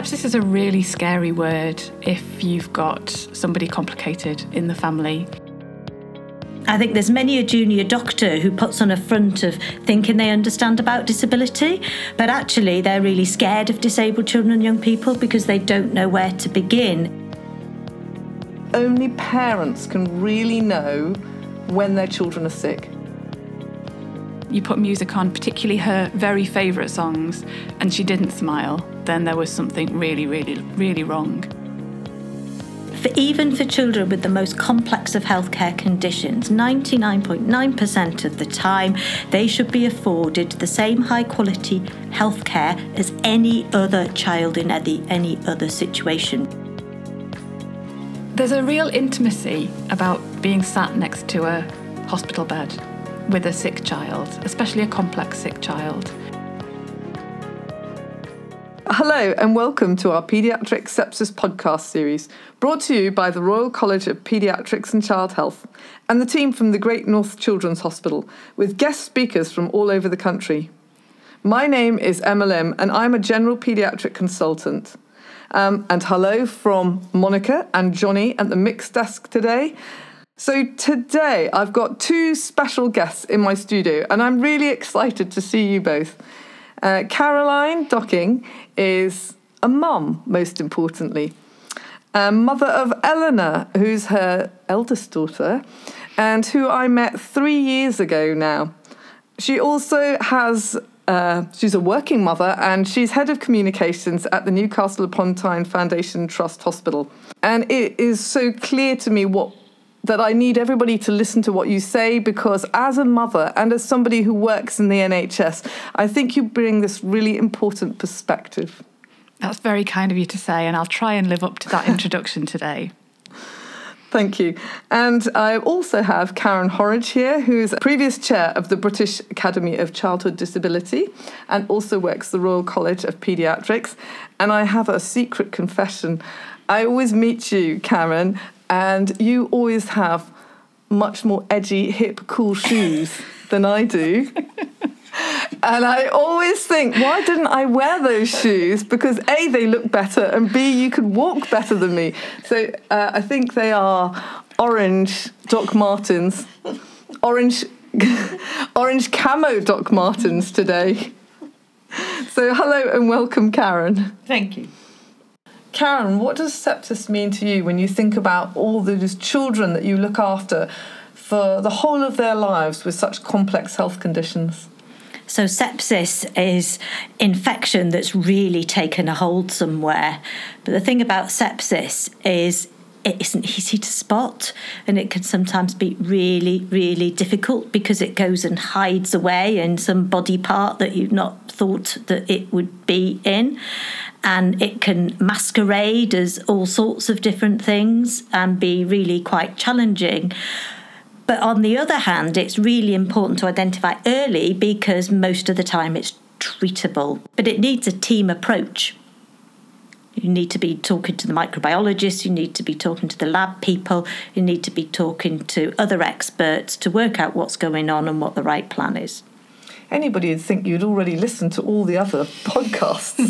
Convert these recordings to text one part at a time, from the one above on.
Sepsis is a really scary word if you've got somebody complicated in the family. I think there's many a junior doctor who puts on a front of thinking they understand about disability, but actually they're really scared of disabled children and young people because they don't know where to begin. Only parents can really know when their children are sick. You put music on, particularly her very favourite songs, and she didn't smile, then there was something really, really, really wrong. Even for children with the most complex of healthcare conditions, 99.9% of the time, they should be afforded the same high-quality healthcare as any other child in any other situation. There's a real intimacy about being sat next to a hospital bed with a sick child, especially a complex sick child. Hello and welcome to our Paediatric Sepsis podcast series, brought to you by the Royal College of Paediatrics and Child Health and the team from the Great North Children's Hospital, with guest speakers from all over the country. My name is Emma Lim and I'm a general paediatric consultant. And hello from Monica and Johnny at the mixed desk today. So today I've got two special guests in my studio and I'm really excited to see you both. Caroline Docking is a mum, most importantly, mother of Eleanor, who's her eldest daughter, and who I met 3 years ago now. She also has, she's a working mother, and she's head of communications at the Newcastle upon Tyne Foundation Trust Hospital. And it is so clear to me that I need everybody to listen to what you say, because as a mother and as somebody who works in the NHS, I think you bring this really important perspective. That's very kind of you to say, and I'll try and live up to that introduction today. Thank you. And I also have Karen Horridge here, who's previous chair of the British Academy of Childhood Disability and also works the Royal College of Paediatrics. And I have a secret confession. I always meet you, Karen, and you always have much more edgy, hip, cool shoes than I do. And I always think, why didn't I wear those shoes? Because A, they look better, and B, you could walk better than me. So I think they are orange Doc Martens, orange camo Doc Martens today. So hello and welcome, Karen. Thank you. Karen, what does sepsis mean to you when you think about all those children that you look after for the whole of their lives with such complex health conditions? So sepsis is infection that's really taken a hold somewhere. But the thing about sepsis is it isn't easy to spot, and it can sometimes be really, really difficult because it goes and hides away in some body part that you've not thought that it would be in. And it can masquerade as all sorts of different things and be really quite challenging. But on the other hand, it's really important to identify early because most of the time it's treatable. But it needs a team approach. You need to be talking to the microbiologists, you need to be talking to the lab people, you need to be talking to other experts to work out what's going on and what the right plan is. Anybody would think you'd already listened to all the other podcasts.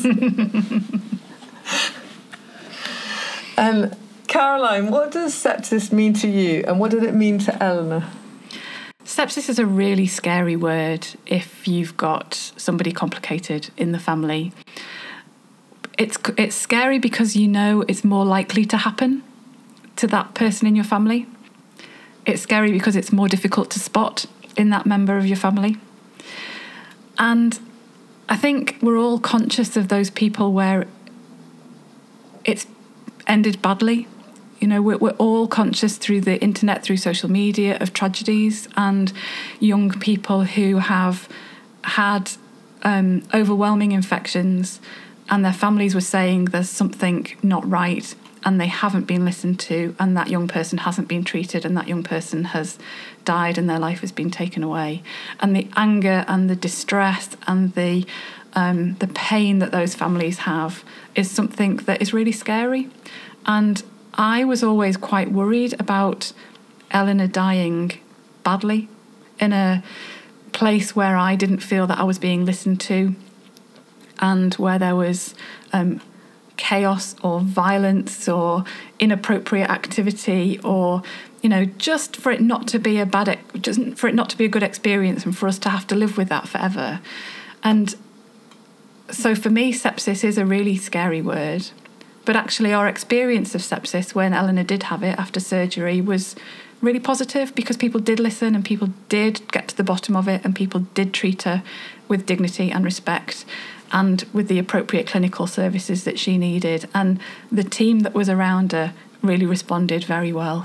And Caroline, what does sepsis mean to you, and what did it mean to Eleanor? Sepsis is a really scary word if you've got somebody complicated in the family. It's scary because you know it's more likely to happen to that person in your family. It's scary because it's more difficult to spot in that member of your family. And I think we're all conscious of those people where it's ended badly. You know, we're all conscious through the internet, through social media, of tragedies and young people who have had overwhelming infections and their families were saying there's something not right and they haven't been listened to, and that young person hasn't been treated, and that young person has died and their life has been taken away. And the anger and the distress and the pain that those families have is something that is really scary. And I was always quite worried about Eleanor dying badly in a place where I didn't feel that I was being listened to, and where there was chaos or violence or inappropriate activity, or just for it not to be for it not to be a good experience, and for us to have to live with that forever. And so for me, sepsis is a really scary word. But actually our experience of sepsis when Eleanor did have it after surgery was really positive, because people did listen and people did get to the bottom of it, and people did treat her with dignity and respect and with the appropriate clinical services that she needed. And the team that was around her really responded very well.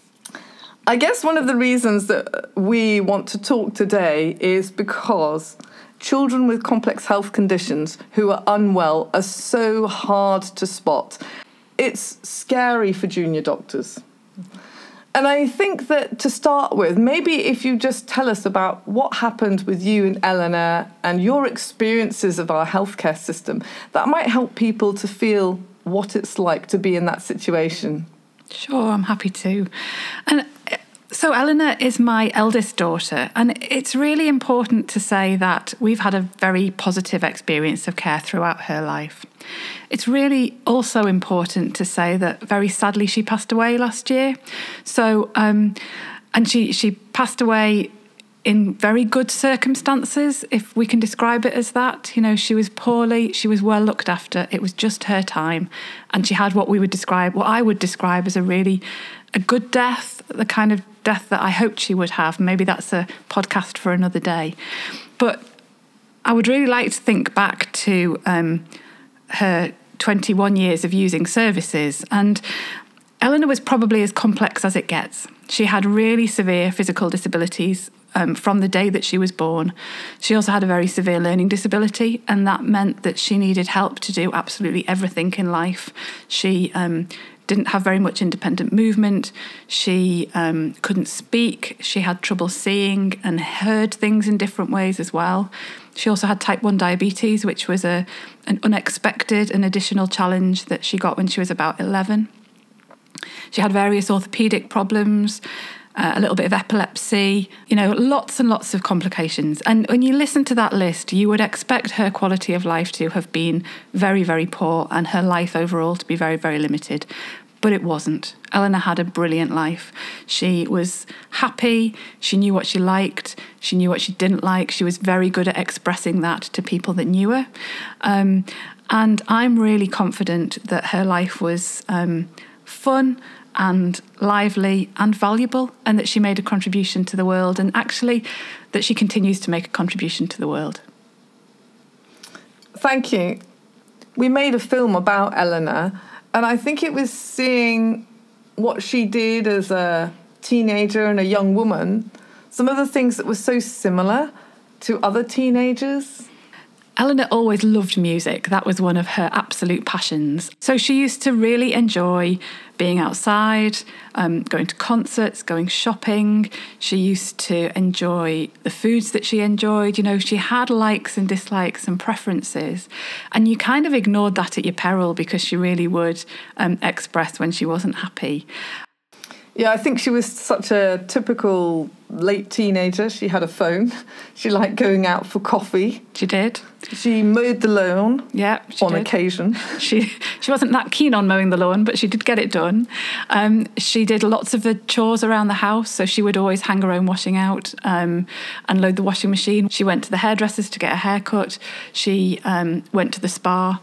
I guess one of the reasons that we want to talk today is because children with complex health conditions who are unwell are so hard to spot. It's scary for junior doctors. And I think that to start with, maybe if you just tell us about what happened with you and Eleanor and your experiences of our healthcare system, that might help people to feel what it's like to be in that situation. Sure, I'm happy to. And so Eleanor is my eldest daughter, and it's really important to say that we've had a very positive experience of care throughout her life. It's really also important to say that very sadly she passed away last year. So, and she passed away in very good circumstances, if we can describe it as that. She was poorly, she was well looked after, it was just her time, and she had what I would describe as a good death, the kind of death that I hoped she would have. Maybe that's a podcast for another day. But I would really like to think back to her 21 years of using services. And Eleanor was probably as complex as it gets. She had really severe physical disabilities from the day that she was born. She also had a very severe learning disability, and that meant that she needed help to do absolutely everything in life. She didn't have very much independent movement. She couldn't speak. She had trouble seeing and heard things in different ways as well. She also had type 1 diabetes, which was an unexpected and additional challenge that she got when she was about 11. She had various orthopedic problems, a little bit of epilepsy, lots and lots of complications. And when you listen to that list, you would expect her quality of life to have been very, very poor and her life overall to be very, very limited. But it wasn't. Eleanor had a brilliant life. She was happy. She knew what she liked. She knew what she didn't like. She was very good at expressing that to people that knew her. And I'm really confident that her life was fun and lively and valuable, and that she made a contribution to the world, and actually that she continues to make a contribution to the world. Thank you. We made a film about Eleanor, and I think it was seeing what she did as a teenager and a young woman, some of the things that were so similar to other teenagers. Eleanor always loved music. That was one of her absolute passions. So she used to really enjoy being outside, going to concerts, going shopping. She used to enjoy the foods that she enjoyed. She had likes and dislikes and preferences. And you kind of ignored that at your peril, because she really would express when she wasn't happy. Yeah, I think she was such a typical late teenager. She had a phone. She liked going out for coffee. She did. She mowed the lawn. Yeah, she did. Occasion. She wasn't that keen on mowing the lawn, but she did get it done. She did lots of the chores around the house, so she would always hang her own washing out and load the washing machine. She went to the hairdressers to get a haircut. She went to the spa.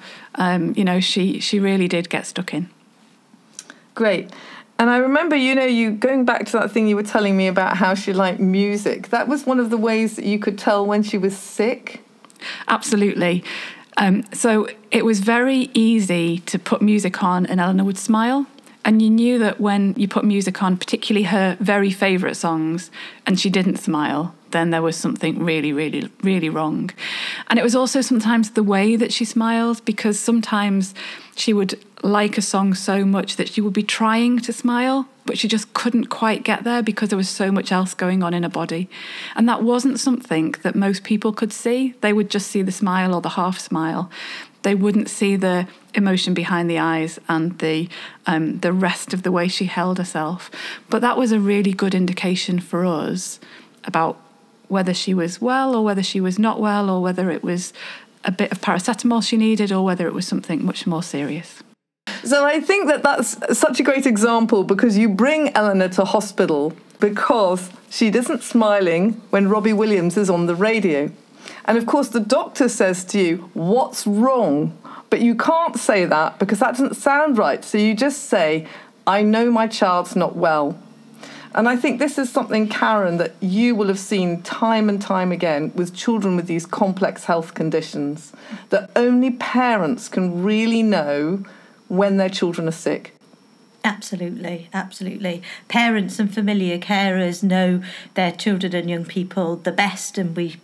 She really did get stuck in. Great. And I remember, you going back to that thing you were telling me about how she liked music. That was one of the ways that you could tell when she was sick. Absolutely. So it was very easy to put music on and Eleanor would smile. And you knew that when you put music on, particularly her very favourite songs, and she didn't smile, then there was something really, really, really wrong. And it was also sometimes the way that she smiled, because sometimes she would like a song so much that she would be trying to smile, but she just couldn't quite get there because there was so much else going on in her body. And that wasn't something that most people could see. They would just see the smile or the half smile. They wouldn't see the emotion behind the eyes and the rest of the way she held herself. But that was a really good indication for us about whether she was well or whether she was not well, or whether it was a bit of paracetamol she needed or whether it was something much more serious. So I think that that's such a great example, because you bring Eleanor to hospital because she isn't smiling when Robbie Williams is on the radio. And of course, the doctor says to you, "What's wrong?" But you can't say that because that doesn't sound right. So you just say, "I know my child's not well." And I think this is something, Karen, that you will have seen time and time again with children with these complex health conditions, that only parents can really know when their children are sick. Absolutely, absolutely. Parents and familiar carers know their children and young people the best, and we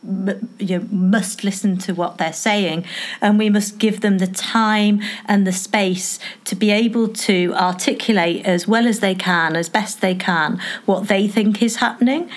must listen to what they're saying, and we must give them the time and the space to be able to articulate as well as they can, as best they can, what they think is happening.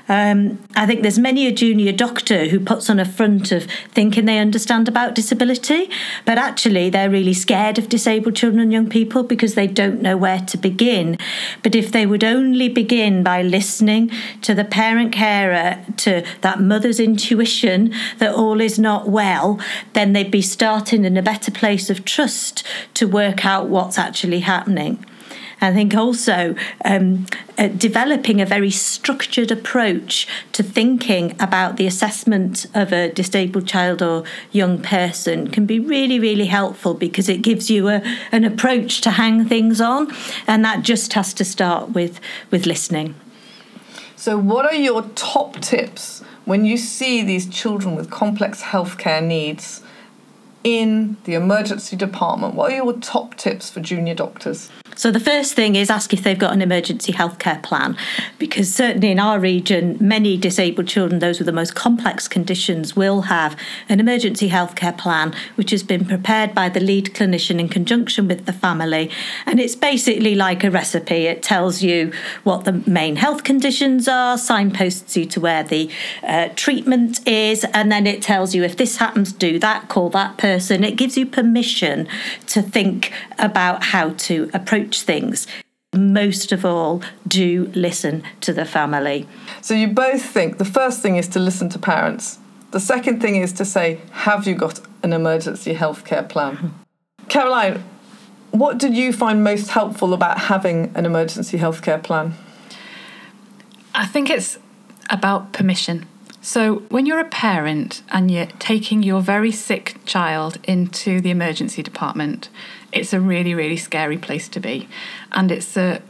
I think there's many a junior doctor who puts on a front of thinking they understand about disability, but actually they're really scared of disabled children and young people because they don't know where to begin. But if they would only begin by listening to the parent carer, to that mother's intuition that all is not well, then they'd be starting in a better place of trust to work out what's actually happening. I think also developing a very structured approach to thinking about the assessment of a disabled child or young person can be really, really helpful, because it gives you an approach to hang things on, and that just has to start with listening. So what are your top tips when you see these children with complex healthcare needs in the emergency department? What are your top tips for junior doctors? So the first thing is ask if they've got an emergency healthcare plan, because certainly in our region, many disabled children, those with the most complex conditions, will have an emergency healthcare plan, which has been prepared by the lead clinician in conjunction with the family. And it's basically like a recipe. It tells you what the main health conditions are, signposts you to where the treatment is, and then it tells you if this happens, do that, call that person. It gives you permission to think about how to approach things. Most of all, do listen to the family. So you both think the first thing is to listen to parents. The second thing is to say, have you got an emergency healthcare plan? Caroline, what did you find most helpful about having an emergency healthcare plan? I think it's about permission. So when you're a parent and you're taking your very sick child into the emergency department, it's a really, really scary place to be. And it's a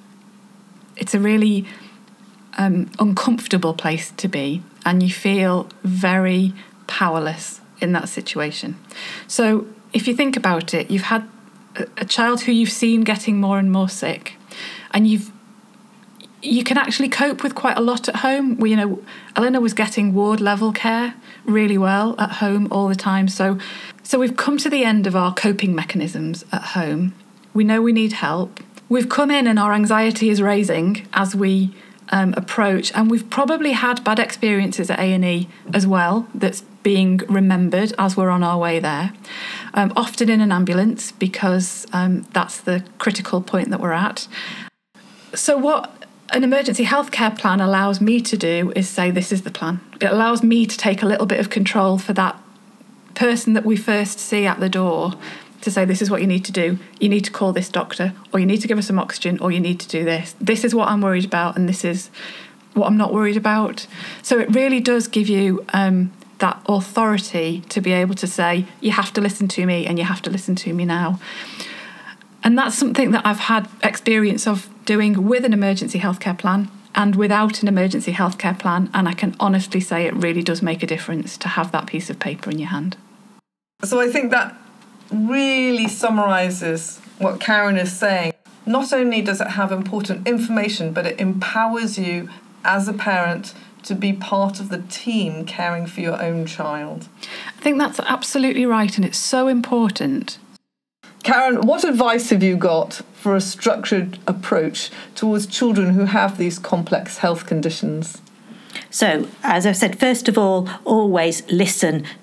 really uncomfortable place to be. And you feel very powerless in that situation. So if you think about it, you've had a child who you've seen getting more and more sick, and you can actually cope with quite a lot at home. Eleanor was getting ward level care really well at home all the time. So we've come to the end of our coping mechanisms at home. We know we need help. We've come in and our anxiety is raising as we approach, and we've probably had bad experiences at A&E as well that's being remembered as we're on our way there, often in an ambulance, because that's the critical point that we're at. So what an emergency healthcare plan allows me to do is say, this is the plan. It allows me to take a little bit of control for that person that we first see at the door, to say, this is what you need to do. You need to call this doctor, or you need to give us some oxygen, or you need to do this. This is what I'm worried about, and this is what I'm not worried about. So it really does give you that authority to be able to say, you have to listen to me, and you have to listen to me now. And that's something that I've had experience of doing with an emergency healthcare plan and without an emergency healthcare plan. And I can honestly say it really does make a difference to have that piece of paper in your hand. So I think that really summarises what Karen is saying. Not only does it have important information, but it empowers you as a parent to be part of the team caring for your own child. I think that's absolutely right, and it's so important. Karen, what advice have you got for a structured approach towards children who have these complex health conditions? So, as I've said, first of all, always listen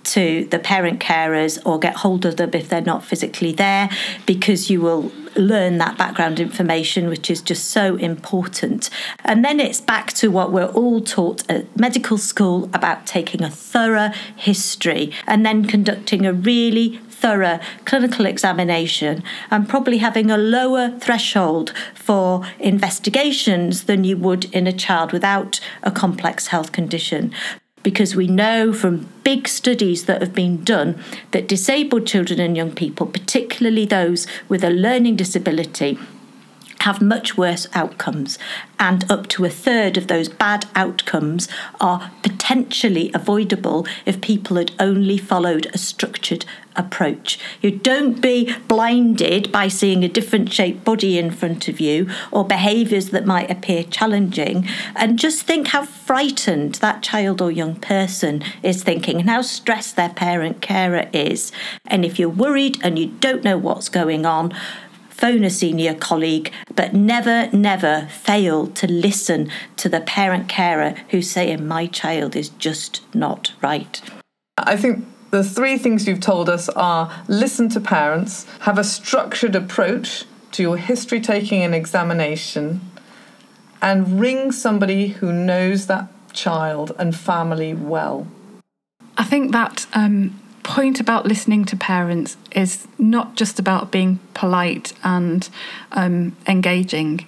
to the parent carers or get hold of them if they're not physically there, because you will learn that background information, which is just so important. And then it's back to what we're all taught at medical school about taking a thorough history and then conducting a really thorough clinical examination, and probably having a lower threshold for investigations than you would in a child without a complex health condition. Because we know from big studies that have been done that disabled children and young people, particularly those with a learning disability, have much worse outcomes, and up to a third of those bad outcomes are potentially avoidable if people had only followed a structured approach. You don't be blinded by seeing a different shaped body in front of you or behaviours that might appear challenging, and just think how frightened that child or young person is thinking and how stressed their parent carer is. And if you're worried and you don't know what's going on, phone a senior colleague, but never fail to listen to the parent carer who's saying, my child is just not right. I think the three things you've told us are listen to parents, have a structured approach to your history taking and examination, and ring somebody who knows that child and family well. I think that point about listening to parents is not just about being polite and engaging.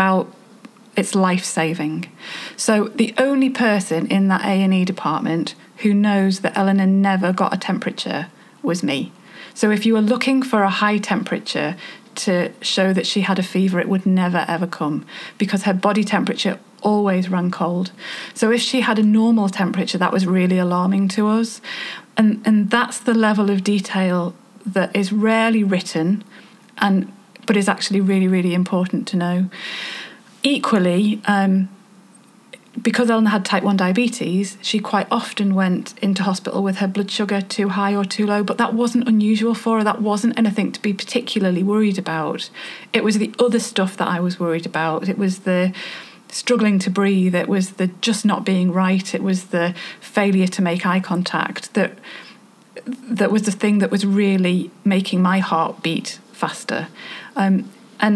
It's life-saving. So the only person in that A&E department who knows that Eleanor never got a temperature was me. So if you were looking for a high temperature to show that she had a fever, it would never ever come, because her body temperature always ran cold. So if she had a normal temperature, that was really alarming to us. And that's the level of detail that is rarely written, but is actually really, really important to know. Equally, because Eleanor had type 1 diabetes, she quite often went into hospital with her blood sugar too high or too low, but that wasn't unusual for her. That wasn't anything to be particularly worried about. It was the other stuff that I was worried about. It was the struggling to breathe, it was the just not being right, it was the failure to make eye contact that was the thing that was really making my heart beat faster. And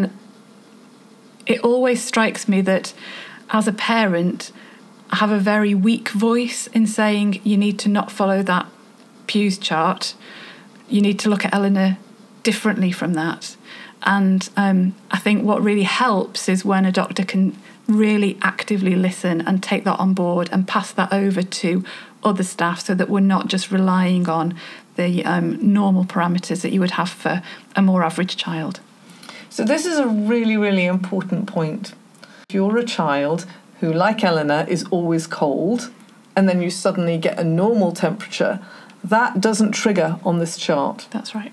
it always strikes me that as a parent, I have a very weak voice in saying you need to not follow that Pew's chart, you need to look at Eleanor differently from that. And I think what really helps is when a doctor can really actively listen and take that on board and pass that over to other staff, so that we're not just relying on the normal parameters that you would have for a more average child. So this is a really, really important point. If you're a child who, like Eleanor, is always cold, and then you suddenly get a normal temperature, that doesn't trigger on this chart. That's right.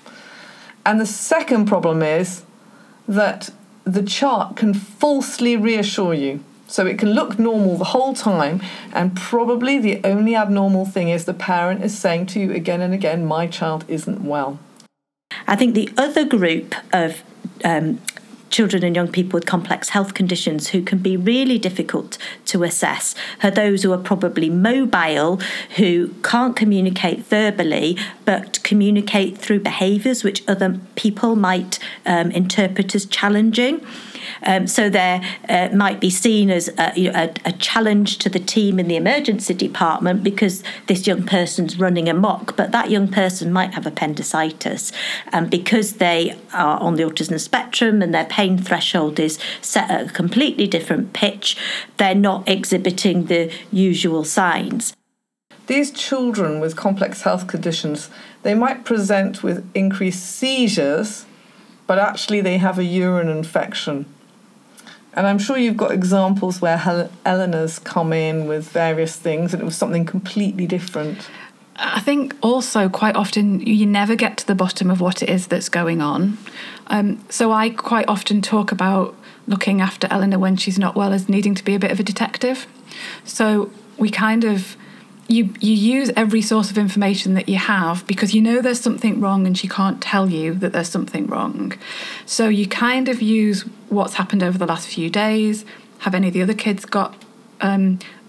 And the second problem is that the chart can falsely reassure you. So it can look normal the whole time, and probably the only abnormal thing is the parent is saying to you again and again, my child isn't well. I think the other group of children and young people with complex health conditions who can be really difficult to assess are those who are probably mobile, who can't communicate verbally, but communicate through behaviours which other people might interpret as challenging. So there might be seen as a challenge to the team in the emergency department because this young person's running amok, but that young person might have appendicitis. And because they are on the autism spectrum and their pain threshold is set at a completely different pitch, they're not exhibiting the usual signs. These children with complex health conditions, they might present with increased seizures, but actually they have a urine infection. And I'm sure you've got examples where Eleanor's come in with various things and it was something completely different. I think also quite often you never get to the bottom of what it is that's going on. So I quite often talk about looking after Eleanor when she's not well as needing to be a bit of a detective. So we kind of, you use every source of information that you have because you know there's something wrong and she can't tell you that there's something wrong. So you kind of use what's happened over the last few days. Have any of the other kids got a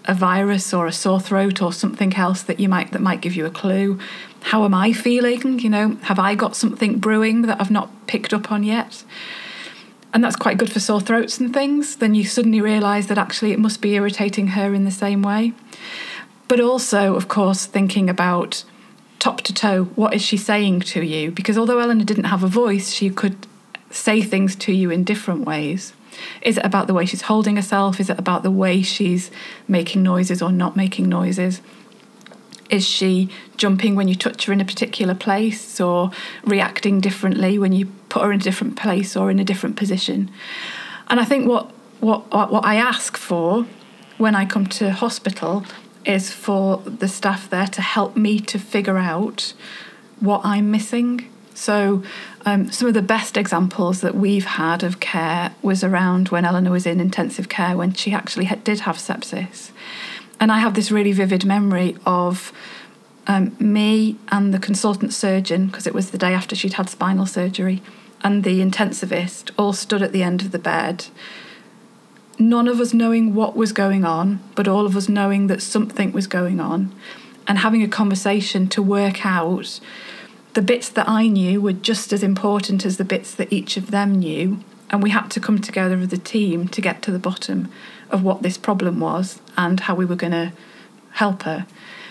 a virus or a sore throat or something else that might give you a clue. How am I feeling? Have I got something brewing that I've not picked up on yet? And that's quite good for sore throats and things. Then you suddenly realise that actually it must be irritating her in the same way. But also, of course, thinking about top to toe, what is she saying to you? Because although Eleanor didn't have a voice, she could say things to you in different ways. Is it about the way she's holding herself? Is it about the way she's making noises or not making noises? Is she jumping when you touch her in a particular place, or reacting differently when you put her in a different place or in a different position? And I think what I ask for when I come to hospital is for the staff there to help me to figure out what I'm missing. So some of the best examples that we've had of care was around when Eleanor was in intensive care, when she actually did have sepsis. And I have this really vivid memory of me and the consultant surgeon, because it was the day after she'd had spinal surgery, and the intensivist all stood at the end of the bed, none of us knowing what was going on, but all of us knowing that something was going on, and having a conversation to work out the bits that I knew were just as important as the bits that each of them knew. And we had to come together as a team to get to the bottom of what this problem was and how we were going to help her.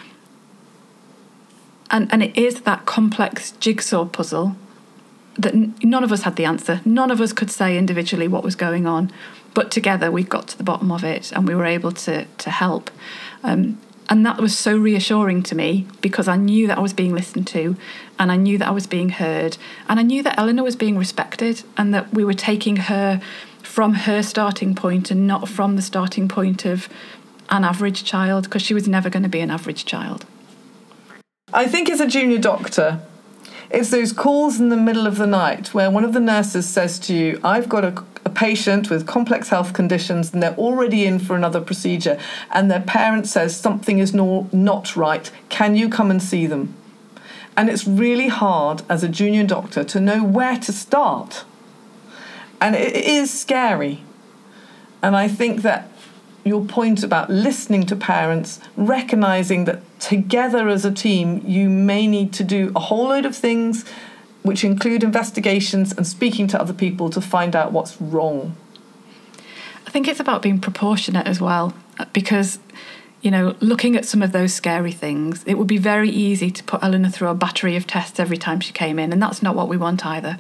And it is that complex jigsaw puzzle that none of us had the answer. None of us could say individually what was going on, but together we got to the bottom of it and we were able to help. And that was so reassuring to me, because I knew that I was being listened to, and I knew that I was being heard, and I knew that Eleanor was being respected, and that we were taking her from her starting point and not from the starting point of an average child, because she was never going to be an average child. I think as a junior doctor, it's those calls in the middle of the night where one of the nurses says to you, I've got a patient with complex health conditions and they're already in for another procedure, and their parent says something is not right. Can you come and see them? And it's really hard as a junior doctor to know where to start. And it is scary. And I think that your point about listening to parents, recognising that together as a team, you may need to do a whole load of things, which include investigations and speaking to other people to find out what's wrong. I think it's about being proportionate as well, because, looking at some of those scary things, it would be very easy to put Eleanor through a battery of tests every time she came in, and that's not what we want either.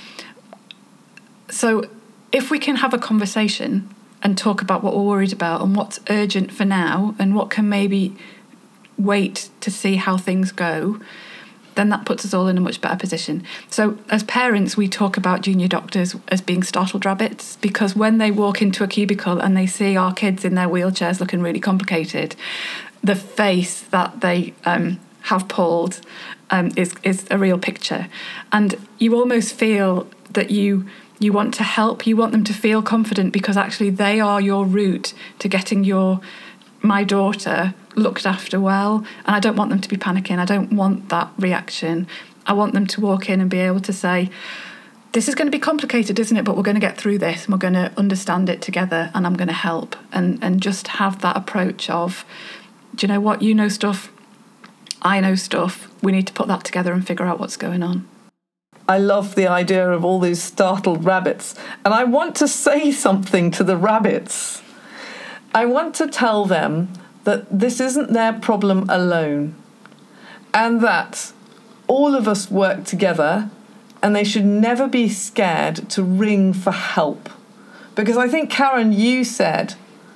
So if we can have a conversation and talk about what we're worried about and what's urgent for now and what can maybe wait to see how things go, then that puts us all in a much better position. So as parents, we talk about junior doctors as being startled rabbits, because when they walk into a cubicle and they see our kids in their wheelchairs looking really complicated, the face that they have pulled is a real picture. And you almost feel that you want to help, you want them to feel confident, because actually they are your route to getting my daughter looked after well. And I don't want them to be panicking. I don't want that reaction. I want them to walk in and be able to say, this is going to be complicated, isn't it? But we're going to get through this and we're going to understand it together, and I'm going to help. And just have that approach of, do you know what? You know stuff. I know stuff. We need to put that together and figure out what's going on. I love the idea of all these startled rabbits. And I want to say something to the rabbits. I want to tell them that this isn't their problem alone, and that all of us work together, and they should never be scared to ring for help. Because I think, Karen, you said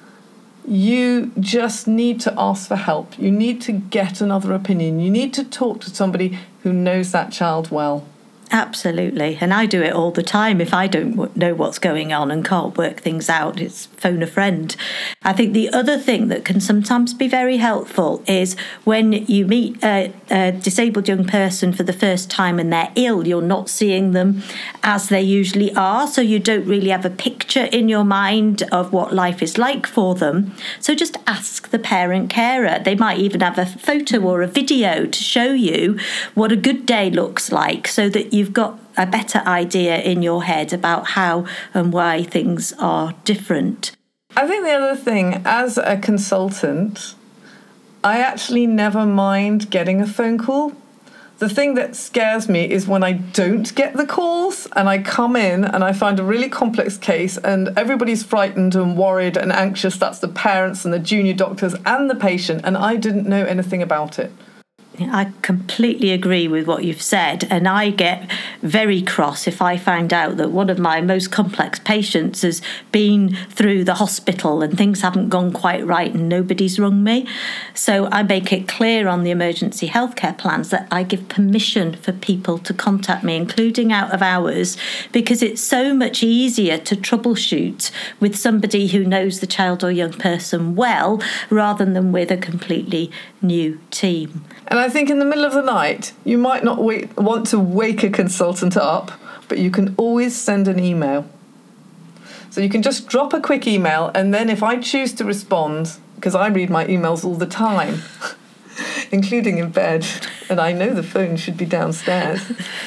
you just need to ask for help. You need to get another opinion. You need to talk to somebody who knows that child well. Absolutely. And I do it all the time. If I don't know what's going on and can't work things out, it's phone a friend. I think the other thing that can sometimes be very helpful is when you meet a disabled young person for the first time and they're ill, you're not seeing them as they usually are. So you don't really have a picture in your mind of what life is like for them. So just ask the parent carer. They might even have a photo or a video to show you what a good day looks like, so that you've got a better idea in your head about how and why things are different. I think the other thing, as a consultant, I actually never mind getting a phone call. The thing that scares me is when I don't get the calls and I come in and I find a really complex case and everybody's frightened and worried and anxious. That's the parents and the junior doctors and the patient, and I didn't know anything about it. I completely agree with what you've said, and I get very cross if I find out that one of my most complex patients has been through the hospital and things haven't gone quite right and nobody's rung me. So I make it clear on the emergency healthcare plans that I give permission for people to contact me, including out of hours, because it's so much easier to troubleshoot with somebody who knows the child or young person well rather than with a completely new team. And I think in the middle of the night, you might not want to wake a consultant up, but you can always send an email. So you can just drop a quick email, and then if I choose to respond, because I read my emails all the time, including in bed, and I know the phone should be downstairs.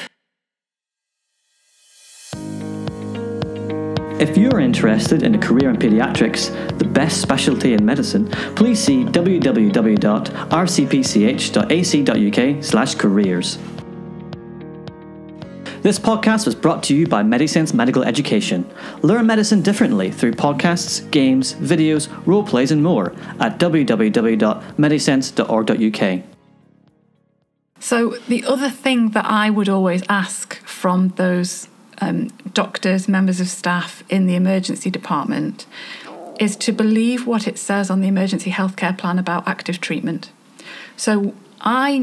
If you're interested in a career in paediatrics, the best specialty in medicine, please see www.rcpch.ac.uk/careers. This podcast was brought to you by MediSense Medical Education. Learn medicine differently through podcasts, games, videos, role plays and more at www.medisense.org.uk. So the other thing that I would always ask from those doctors, members of staff in the emergency department is to believe what it says on the emergency healthcare plan about active treatment. So I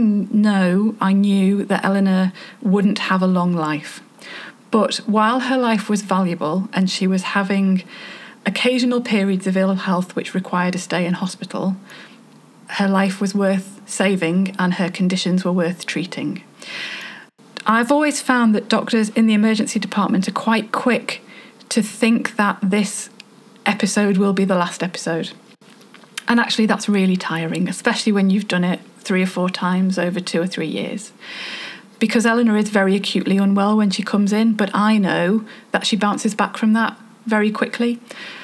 knew that Eleanor wouldn't have a long life, but while her life was valuable and she was having occasional periods of ill health which required a stay in hospital, her life was worth saving and her conditions were worth treating. I've always found that doctors in the emergency department are quite quick to think that this episode will be the last episode. And actually that's really tiring, especially when you've done it 3 or 4 times over 2 or 3 years. Because Eleanor is very acutely unwell when she comes in, but I know that she bounces back from that very quickly.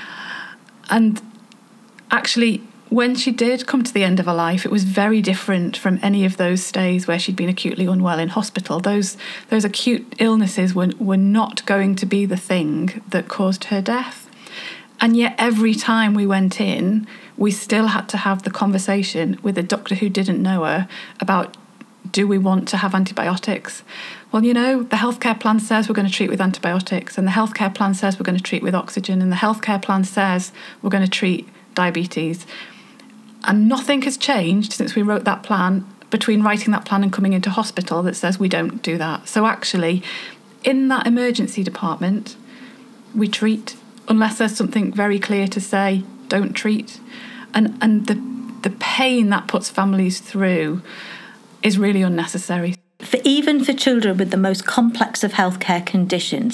And actually, when she did come to the end of her life, it was very different from any of those stays where she'd been acutely unwell in hospital. Those acute illnesses were not going to be the thing that caused her death. And yet every time we went in, we still had to have the conversation with a doctor who didn't know her about, do we want to have antibiotics? Well, the healthcare plan says we're going to treat with antibiotics, and the healthcare plan says we're going to treat with oxygen, and the healthcare plan says we're going to treat diabetes. And nothing has changed since we wrote that plan, between writing that plan and coming into hospital, that says we don't do that. So actually, in that emergency department, we treat, unless there's something very clear to say, don't treat. And the pain that puts families through is really unnecessary. Even for children with the most complex of healthcare conditions,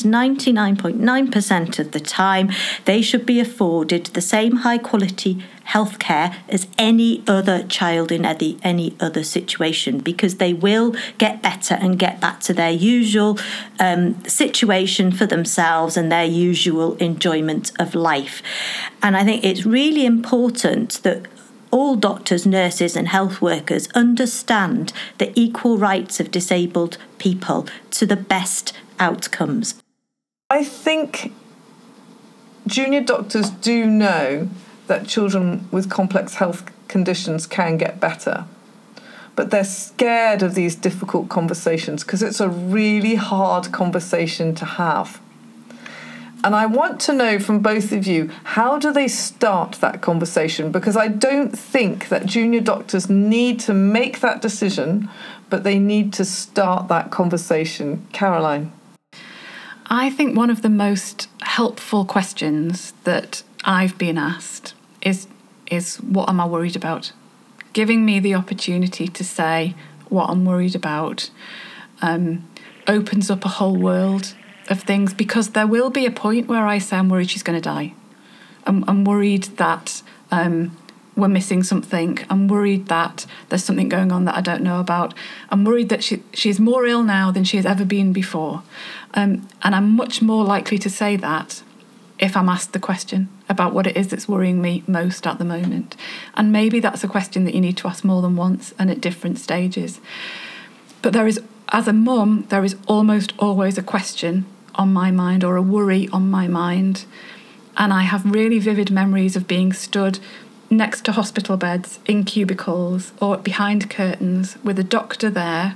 99.9% of the time, they should be afforded the same high-quality healthcare as any other child in any other situation, because they will get better and get back to their usual situation for themselves and their usual enjoyment of life. And I think it's really important that all doctors, nurses and health workers understand the equal rights of disabled people to the best outcomes. I think junior doctors do know that children with complex health conditions can get better, but they're scared of these difficult conversations because it's a really hard conversation to have. And I want to know from both of you, how do they start that conversation? Because I don't think that junior doctors need to make that decision, but they need to start that conversation. Caroline? I think one of the most helpful questions that I've been asked is what am I worried about? Giving me the opportunity to say what I'm worried about opens up a whole world of things, because there will be a point where I say I'm worried she's going to die. I'm worried that we're missing something. I'm worried that there's something going on that I don't know about. I'm worried that she's more ill now than she has ever been before. And I'm much more likely to say that if I'm asked the question about what it is that's worrying me most at the moment. And maybe that's a question that you need to ask more than once and at different stages. But there is, as a mum, there is almost always a question on my mind or a worry on my mind. And I have really vivid memories of being stood next to hospital beds, in cubicles or behind curtains with a doctor there,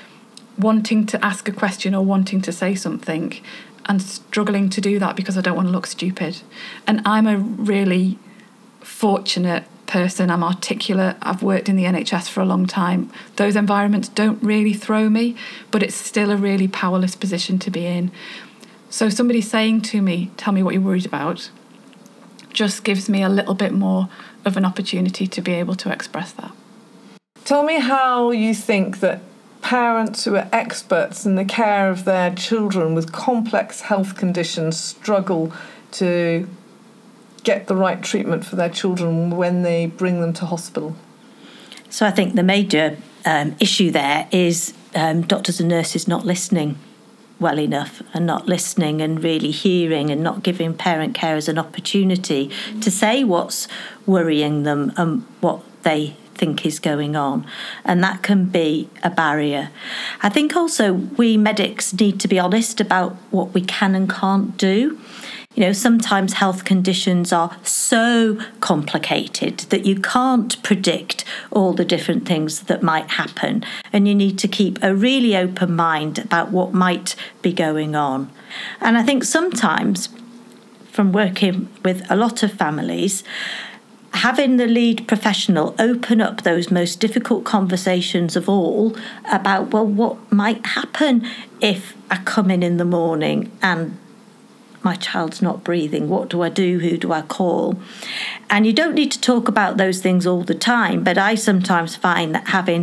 wanting to ask a question or wanting to say something, and struggling to do that because I don't want to look stupid. And I'm a really fortunate person. I'm articulate. I've worked in the NHS for a long time. Those environments don't really throw me, but it's still a really powerless position to be in. So somebody saying to me, tell me what you're worried about, just gives me a little bit more of an opportunity to be able to express that. Tell me how you think that parents who are experts in the care of their children with complex health conditions struggle to get the right treatment for their children when they bring them to hospital. So I think the major issue there is doctors and nurses not listening well enough, and not listening and really hearing, and not giving parent carers an opportunity to say what's worrying them and what they think is going on. And that can be a barrier. I think also we medics need to be honest about what we can and can't do. You know, sometimes health conditions are so complicated that you can't predict all the different things that might happen, and you need to keep a really open mind about what might be going on. And I think sometimes, from working with a lot of families, having the lead professional open up those most difficult conversations of all about, well, what might happen if I come in the morning and my child's not breathing? What do I do? Who do I call? And you don't need to talk about those things all the time, but I sometimes find that having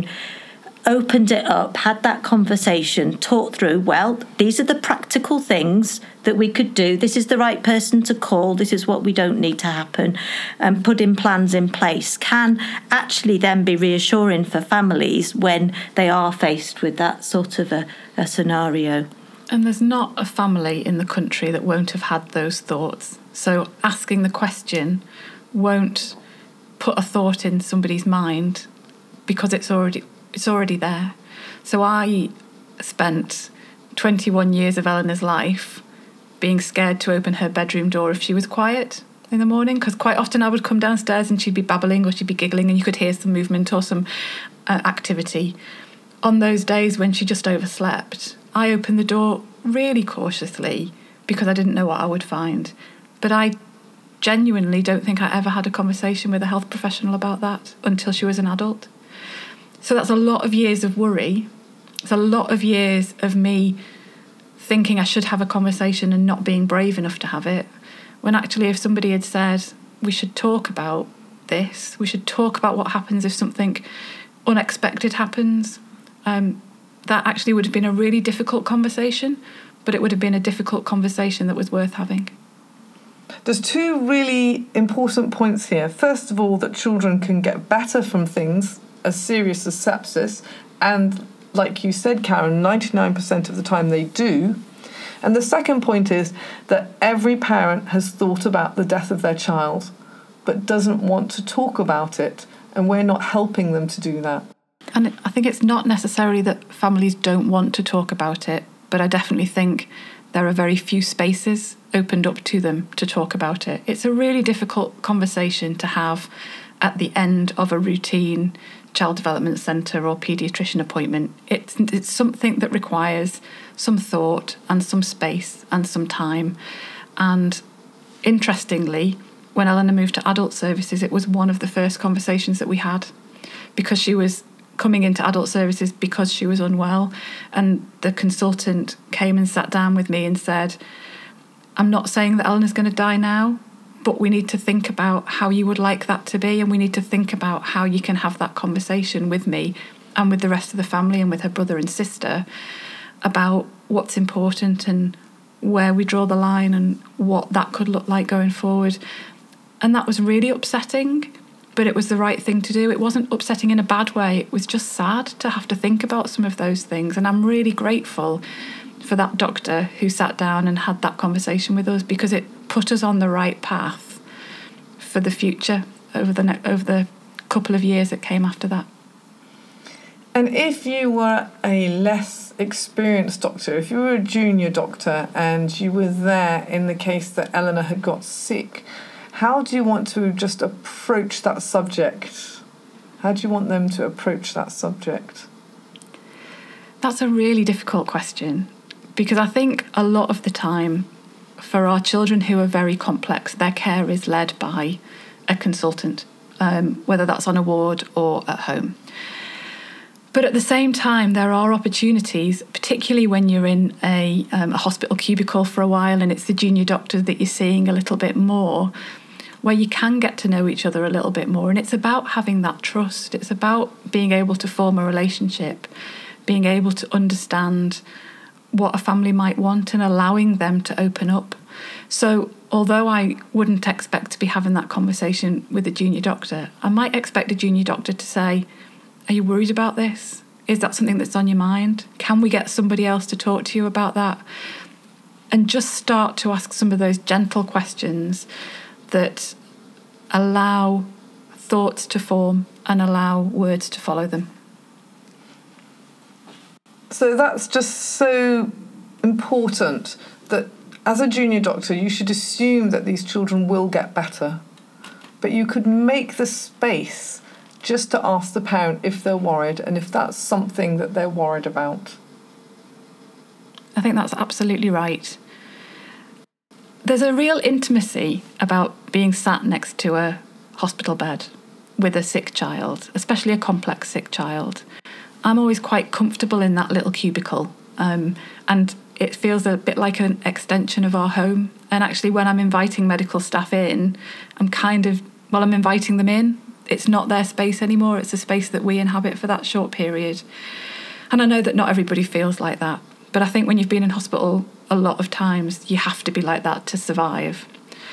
opened it up, had that conversation, talked through, well, these are the practical things that we could do. This is the right person to call. This is what we don't need to happen, and putting plans in place can actually then be reassuring for families when they are faced with that sort of a scenario. And there's not a family in the country that won't have had those thoughts. So asking the question won't put a thought in somebody's mind because it's already there. So I spent 21 years of Eleanor's life being scared to open her bedroom door if she was quiet in the morning, because quite often I would come downstairs and she'd be babbling or she'd be giggling and you could hear some movement or some activity. On those days when she just overslept, I opened the door really cautiously because I didn't know what I would find. But I genuinely don't think I ever had a conversation with a health professional about that until she was an adult. So that's a lot of years of worry. It's a lot of years of me thinking I should have a conversation and not being brave enough to have it. When actually, if somebody had said, we should talk about this, we should talk about what happens if something unexpected happens, that actually would have been a really difficult conversation, but it would have been a difficult conversation that was worth having. There's two really important points here. First of all, that children can get better from things as serious as sepsis, and like you said, Karen, 99% of the time they do. And the second point is that every parent has thought about the death of their child but doesn't want to talk about it, and we're not helping them to do that. And I think it's not necessarily that families don't want to talk about it, but I definitely think there are very few spaces opened up to them to talk about it. It's a really difficult conversation to have at the end of a routine child development centre or paediatrician appointment. It's something that requires some thought and some space and some time. And interestingly, when Eleanor moved to adult services, it was one of the first conversations that we had, because she was coming into adult services because she was unwell, and the consultant came and sat down with me and said, I'm not saying that Eleanor's going to die now, but we need to think about how you would like that to be, and we need to think about how you can have that conversation with me and with the rest of the family and with her brother and sister about what's important and where we draw the line and what that could look like going forward. And that was really upsetting, but it was the right thing to do. It wasn't upsetting in a bad way. It was just sad to have to think about some of those things. And I'm really grateful for that doctor who sat down and had that conversation with us, because it put us on the right path for the future over the couple of years that came after that. And if you were a less experienced doctor, if you were a junior doctor and you were there in the case that Eleanor had got sick, how do you want to just approach that subject? How do you want them to approach that subject? That's a really difficult question, because I think a lot of the time for our children who are very complex, their care is led by a consultant, whether that's on a ward or at home. But at the same time, there are opportunities, particularly when you're in a hospital cubicle for a while and it's the junior doctor that you're seeing a little bit more, where you can get to know each other a little bit more. And it's about having that trust. It's about being able to form a relationship, being able to understand what a family might want and allowing them to open up. So although I wouldn't expect to be having that conversation with a junior doctor, I might expect a junior doctor to say, are you worried about this? Is that something that's on your mind? Can we get somebody else to talk to you about that? And just start to ask some of those gentle questions that allow thoughts to form and allow words to follow them. So that's just so important that as a junior doctor, you should assume that these children will get better. But you could make the space just to ask the parent if they're worried and if that's something that they're worried about. I think that's absolutely right. There's a real intimacy about being sat next to a hospital bed with a sick child, especially a complex sick child. I'm always quite comfortable in that little cubicle, and it feels a bit like an extension of our home. And actually, when I'm inviting medical staff in, I'm inviting them in. It's not their space anymore. It's a space that we inhabit for that short period. And I know that not everybody feels like that. But I think when you've been in hospital a lot of times, you have to be like that to survive.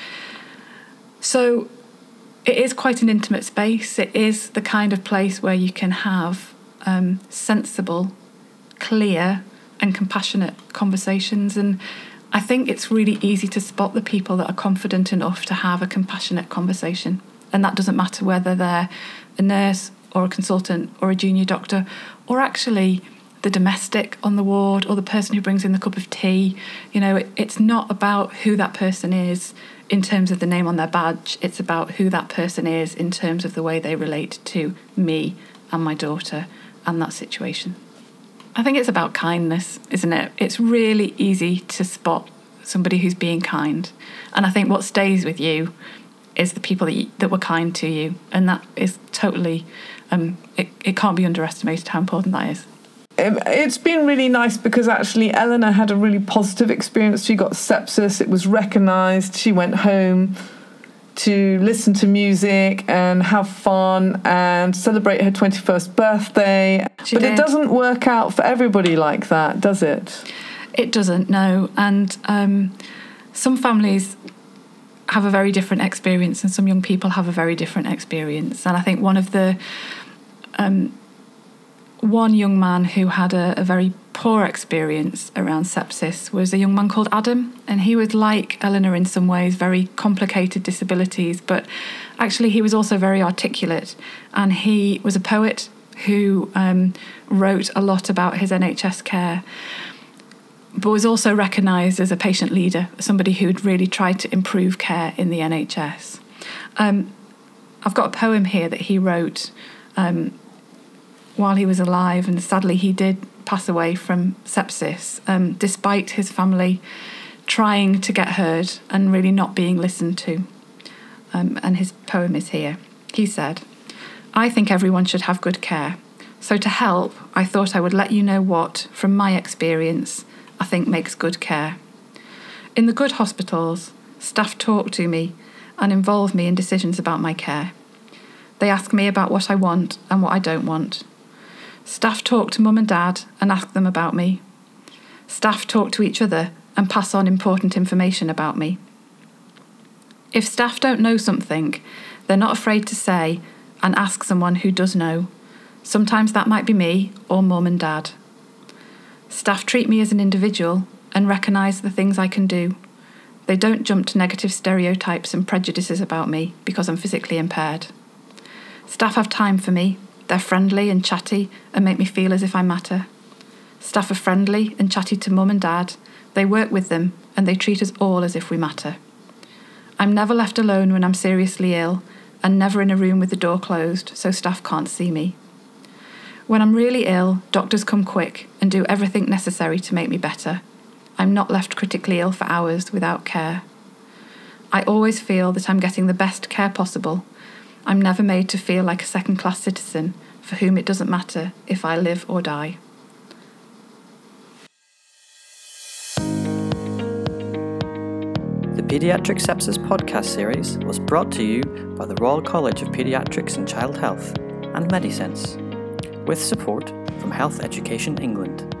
So it is quite an intimate space. It is the kind of place where you can have sensible, clear and compassionate conversations. And I think it's really easy to spot the people that are confident enough to have a compassionate conversation. And that doesn't matter whether they're a nurse or a consultant or a junior doctor, or actually the domestic on the ward or the person who brings in the cup of tea. You know, it's not about who that person is in terms of the name on their badge. It's about who that person is in terms of the way they relate to me and my daughter and that situation. I think it's about kindness, isn't it? It's really easy to spot somebody who's being kind. And I think what stays with you is the people that were kind to you. And that is totally, it can't be underestimated how important that is. It's been really nice because actually Eleanor had a really positive experience. She got sepsis, it was recognised, she went home to listen to music and have fun and celebrate her 21st birthday. But it doesn't work out for everybody like that, does it? It doesn't, no. And some families have a very different experience and some young people have a very different experience. And I think one of the... one young man who had a very poor experience around sepsis was a young man called Adam, and he was like Eleanor in some ways, very complicated disabilities, but actually he was also very articulate, and he was a poet who wrote a lot about his NHS care, but was also recognised as a patient leader, somebody who'd really tried to improve care in the NHS. I've got a poem here that he wrote while he was alive, and sadly he did pass away from sepsis, despite his family trying to get heard and really not being listened to. And his poem is here. He said, "I think everyone should have good care. So to help, I thought I would let you know what, from my experience, I think makes good care. In the good hospitals, staff talk to me and involve me in decisions about my care. They ask me about what I want and what I don't want. Staff talk to mum and dad and ask them about me. Staff talk to each other and pass on important information about me. If staff don't know something, they're not afraid to say and ask someone who does know. Sometimes that might be me or mum and dad. Staff treat me as an individual and recognise the things I can do. They don't jump to negative stereotypes and prejudices about me because I'm physically impaired. Staff have time for me. They're friendly and chatty and make me feel as if I matter. Staff are friendly and chatty to mum and dad. They work with them and they treat us all as if we matter. I'm never left alone when I'm seriously ill and never in a room with the door closed so staff can't see me. When I'm really ill, doctors come quick and do everything necessary to make me better. I'm not left critically ill for hours without care. I always feel that I'm getting the best care possible. I'm never made to feel like a second-class citizen for whom it doesn't matter if I live or die. The Paediatric Sepsis podcast series was brought to you by the Royal College of Paediatrics and Child Health and Medisense, with support from Health Education England.